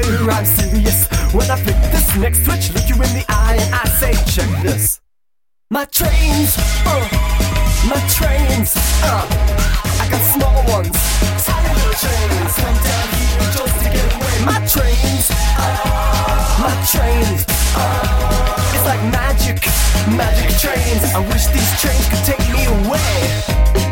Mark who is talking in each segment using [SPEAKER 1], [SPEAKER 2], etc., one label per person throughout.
[SPEAKER 1] here, I'm serious. When I flick this next switch, look you in the eye and I say, check this. My trains, my trains, I got small ones, tiny little trains, come down here just to get away. My trains, it's like magic, magic trains. I wish these trains could take me away.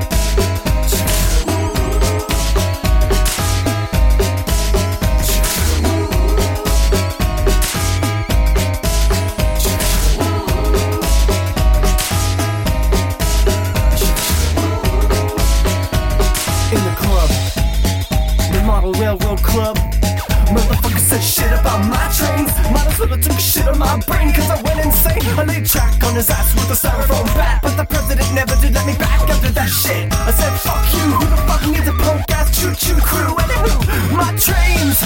[SPEAKER 1] Railroad club, motherfucker said shit about my trains. Might as well have took shit on my brain, cause I went insane. I laid track on his ass with a styrofoam bat, but the president never did let me back after that shit. I said fuck you, who the fuck needs a punk ass choo-choo crew? Anywho, my trains,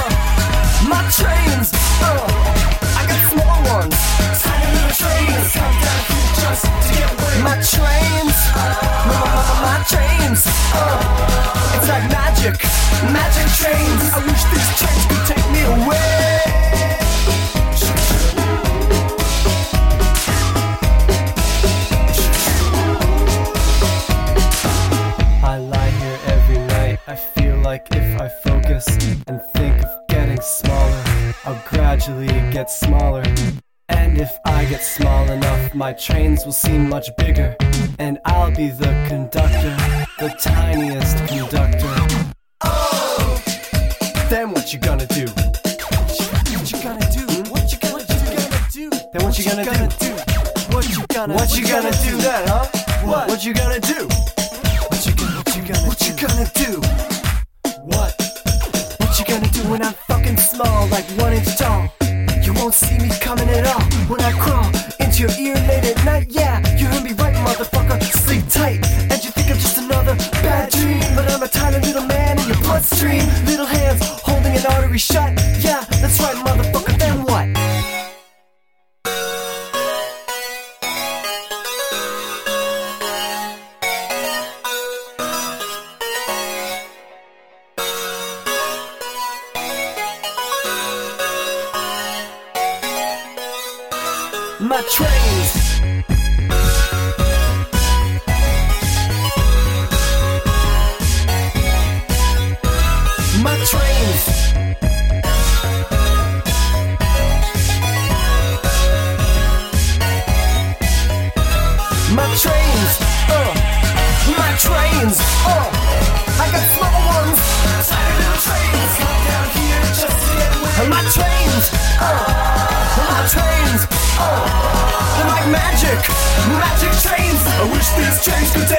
[SPEAKER 1] I got small ones, tiny little trains, come down here just to get away. My trains, my trains, it's like magic, magic trains. I wish these trains could take me away. I lie here every night. I feel like if I focus and think of getting smaller, I'll gradually get smaller. And if I get small enough, my trains will seem much bigger, and I'll be the conductor, the tiniest conductor. Oh! Then what you gonna do? What you gonna do? What you gonna do? Then what you gonna do? What you gonna do then, huh? What you gonna do? What you gonna do? What you gonna do when I'm fucking small, like 1 inch tall? You won't see me coming at all when I crawl into your ear late at night. Yeah, you heard me right, motherfucker. Sleep tight, and you think I'm just another bad dream, but I'm a tiny little man in your bloodstream. Little hands holding an artery shut. Yeah, that's right, motherfucker. Then what? My trains, my trains, my trains, my trains, I got small ones, tiny little trains, come down here just to get away. My trains, they're like magic, magic trains. I wish these trains could take